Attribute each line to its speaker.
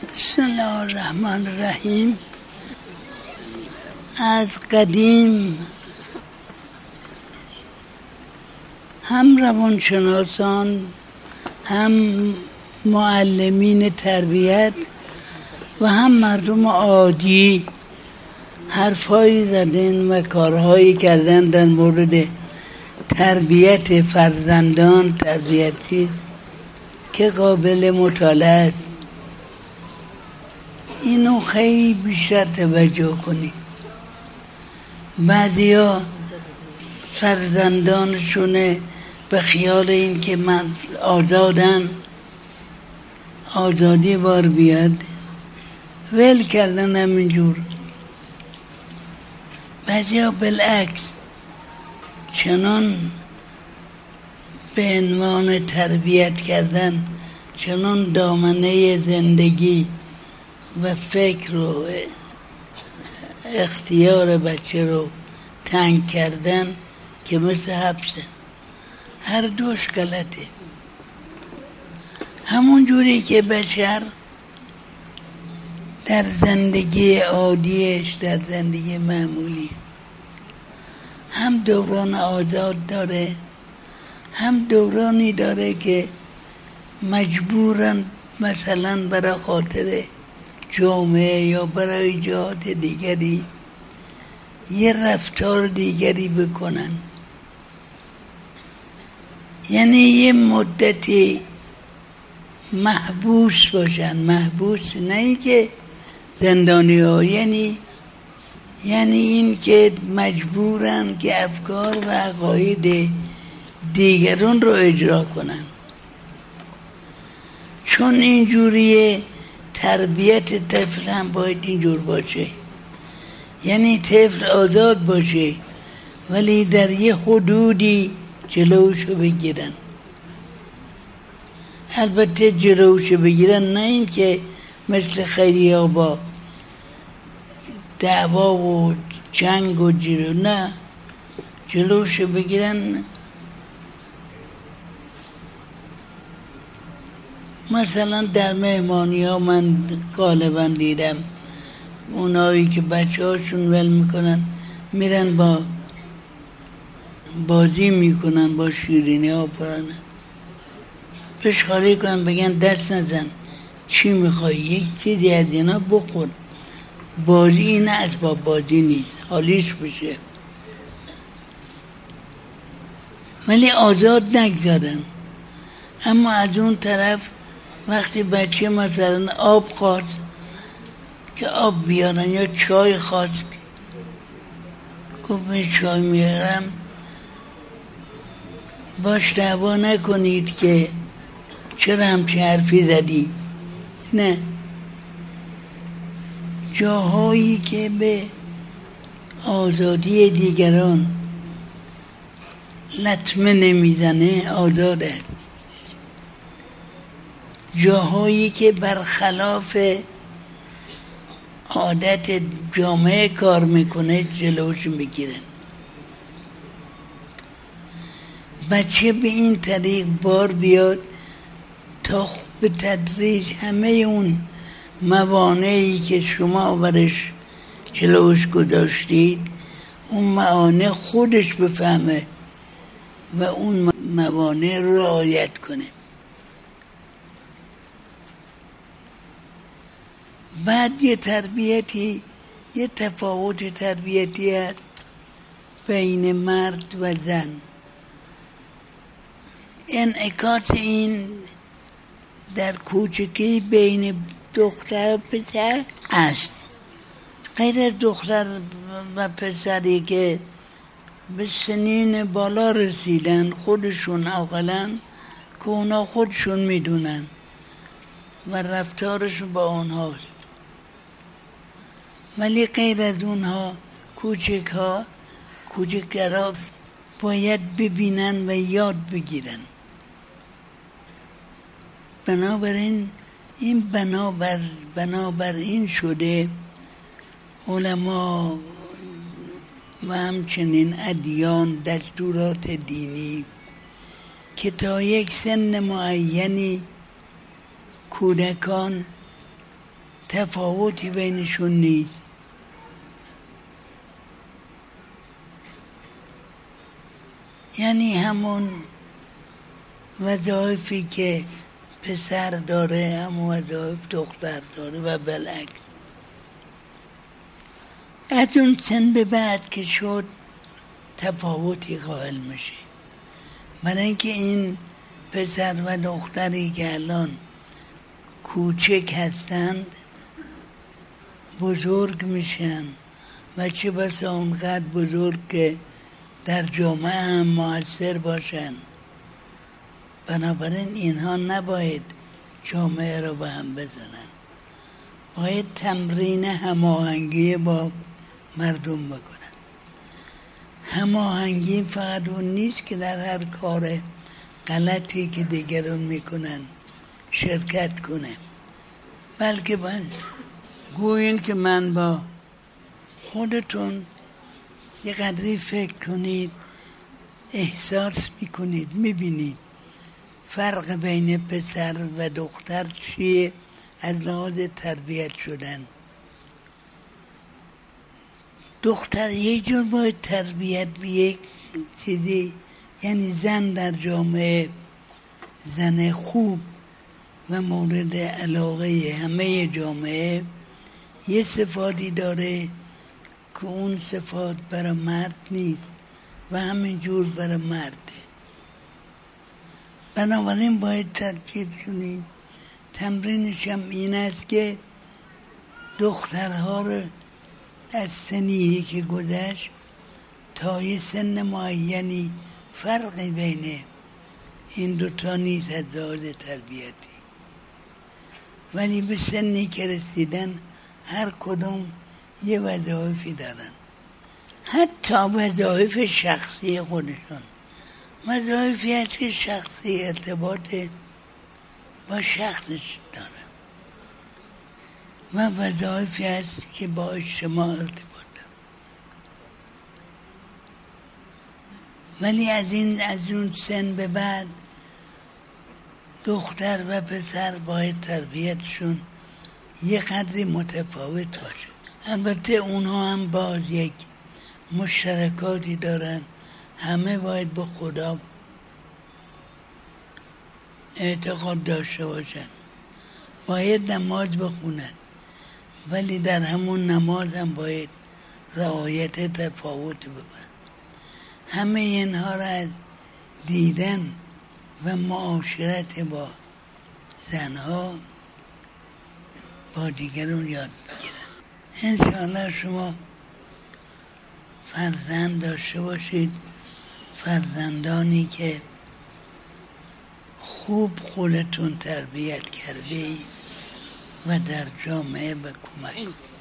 Speaker 1: بسم الله الرحمن الرحیم. از قدیم هم روانشناسان هم معلمین تربیت و هم مردم عادی حرفایی زدن و کارهایی کردن در مورد تربیت فرزندان، تربیتی که قابل مطالعه است. اینو خیلی بیشتر توجه کنید. بعضیا فرزندانشونه به خیال این که من آزادن، آزادی بار بیاد، ول کردن همینجور. بعضیا بالعکس چنان به عنوان تربیت کردن، چنان دامنه زندگی و فکر و اختیار بچه رو تنگ کردن که مثل حبسه. هر دوش غلطه. همون جوری که بشر در زندگی عادیش، در زندگی معمولی هم دوران آزاد داره، هم دورانی داره که مجبورن مثلا برای خاطر جامعه یا برای جهات دیگری یه رفتار دیگری بکنن. یعنی یه مدتی محبوس باشن. محبوس نه این که زندانی ها، یعنی این که مجبورن که افکار و عقاید دیگران رو اجرا کنن. چون اینجوریه تربیت طفل هم باید اینجور باشه. یعنی طفل آزاد باشه ولی در یه حدودی جلوشو بگیرن. البته جلوشو بگیرن نه این که مثل خیلی ها با دعوا و جنگ و نه، جلوشو بگیرن. مثلا در مهمانی ها من غالبا دیدم اونایی که بچه هاشون ول میکنن میرن با بازی میکنن با شیرینی ها پرانه، فشاری کنن، بگن دست نزن، چی میخوای، یک چیزی از اینا بخور. بازی این اسباب بازی نیست، حالیش بشه. ولی آزاد نگذارن. اما از اون طرف وقتی بچه مثلا آب خواست که آب بیارن یا چای خواست گفت چای میارم، باش دعوا نکنید که چرا همچه حرفی زدی. نه، جاهایی که به آزادی دیگران لطمه نمیزنه آزاد است. جاهایی که برخلاف عادت جامعه کار میکنه جلوش میگیرن. بچه به این طریق بار بیاد تا به تدریج همه اون موانعی که شما برش جلوش گذاشتید اون موانع خودش بفهمه و اون موانع رو رعایت کنه. بعد یه تفاوت تربیتی هست بین مرد و زن. انعکاس این در کوچکی بین دختر و پسر است. غیر از دختر و پسری که به سنین بالا رسیدن خودشون عاقلن که اونا خودشون میدونن و رفتارشون با اونهاست. ولی غیر از اونها کوچک‌ترها باید ببینن و یاد بگیرن. بنابراین این بنابراین شده علما و همچنین ادیان، دستورات دینی که تا یک سن معینی کودکان تفاوتی بینشون نیست. یعنی همون وظایفی که پسر داره همون وظایف دختر داره و بالعکس. از اون سن به بعد که شد تفاوتی قائل میشه، برای اینکه این پسر و دختری که الان کوچک هستند بزرگ میشن و چه بسا اونقدر بزرگ که در جامعه هم مؤثر باشن. بنابراین اینها نباید جامعه رو به هم بزنن، باید تمرین هماهنگی با مردم بکنن. هماهنگی فقط اون نیست که در هر کار غلطی که دیگران میکنن شرکت کنه، بلکه گوین که من با خودتون یه قدری فکر کنید، احساس میکنید، میبینید فرق بین پسر و دختر چیه از لحاظ تربیت شدن. دختر یه جور باید تربیت به یک چیزی، یعنی زن در جامعه زن خوب و مورد علاقه همه جامعه یه صفاتی داره که اون صفات برای مرد نیست و همین جور برای مرده. بنابراین باید ترکیب کنید. تمرینش هم این است که دخترها رو از سنی که گذشت تا یه سن معینی فرقی بین این دوتا نیست از لحاظ تربیتی، ولی به سنی که رسیدن هر کدوم یه وظایفی دارن، حتی وظایف شخصی خودشون. وظایفی هست که شخصی ارتباط با شخصش داره و وظایفی هست که با اجتماع ارتباط داره. ولی از اون سن به بعد دختر و پسر باید تربیتشون یه قدری متفاوت باشه. البته اونها هم باز یک مشترکاتی دارن، همه باید به خدا اعتقاد داشته باشن، باید نماز بخونن، ولی در همون نماز هم باید رعایت تفاوت بکنن. همه اینها را از دیدن و معاشرت با زنها با دیگرون یاد بگیرن. انشاءالله شما فرزند داشته باشید، فرزندانی که خوب خودتون تربیت کرده و در جامعه به کمک